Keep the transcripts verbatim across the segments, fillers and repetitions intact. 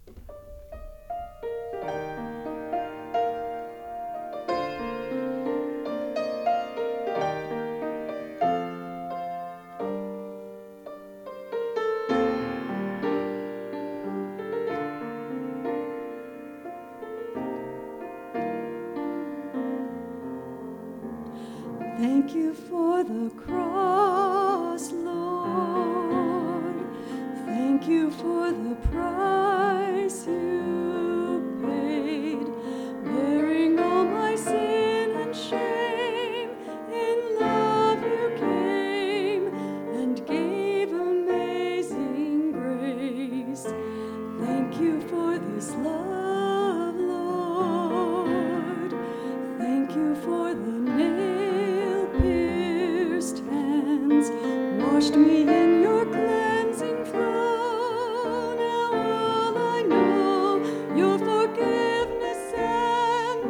Thank you for the cross, Lord. Thank you for the price you paid, bearing all my sin and shame. In love you came and gave amazing grace. Thank you for this love, Lord. Thank you for the nail-pierced hands, washed me in your cleansing flow. Now all I know, your forgiveness and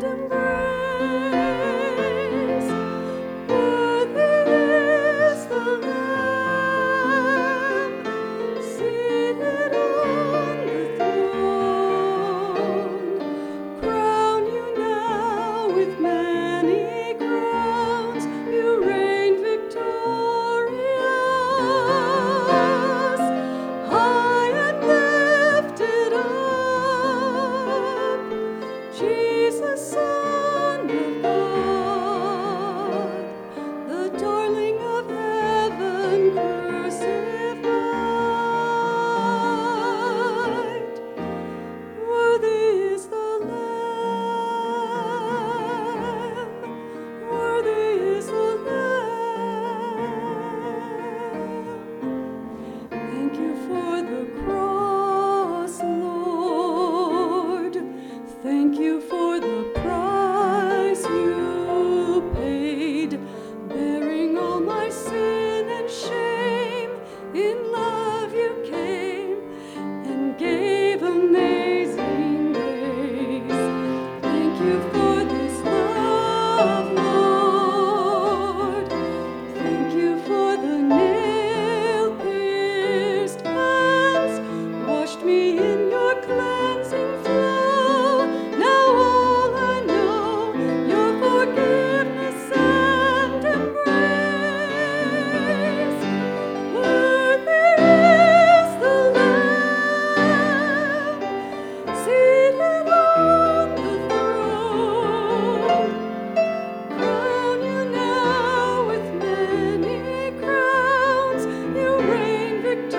embrace. Worthy is the Lamb, seated on the throne. Crown you now with many crowns, you reign victorious, high and lifted up, Jesus, Son of God, the darling of heaven crucified. Worthy is the Lamb, worthy is the Lamb. Thank you for the cross, Lord. Thank you for the price you paid, bearing all my sin and shame. In love you came and gave amazing grace. Thank you for this love, Lord. Thank you for the nail-pierced hands, washed me in your cleansing flow. Now all I know, your forgiveness and embrace. Worthy is the Lamb, seated on the throne. Crown you now with many crowns, you reign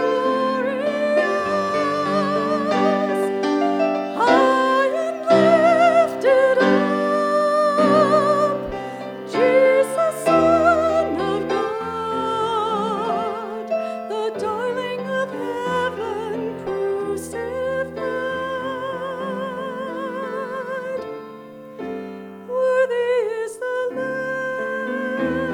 victorious, high and lifted up, Jesus, Son of God, the darling of heaven crucified. Worthy is the Lamb.